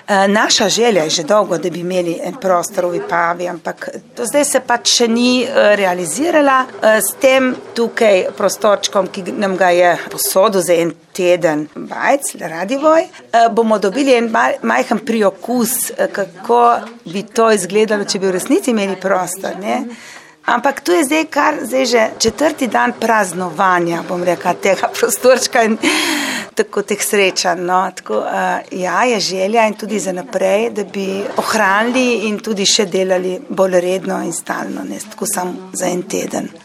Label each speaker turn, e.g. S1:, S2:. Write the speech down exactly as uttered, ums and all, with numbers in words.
S1: Naša želja je že dolgo, da bi imeli en prostor v Vipavi, ampak do zdaj se pač še ni realizirala. S tem tukaj prostorčkom, ki nam ga je posodil za en teden Bajc, Radivoj, bomo dobili en majhen priokus, kako bi to izgledalo, če bi v resnici imeli prostor, ne? Ampak tu je zdaj kar, zdaj že četrti dan praznovanja, bom rekla, tega prostorčka in tako teh srečanj, no. Tako, uh, ja, je želja in tudi za naprej, da bi ohranili in tudi še delali bolj redno in stalno, ne tako samo za en teden.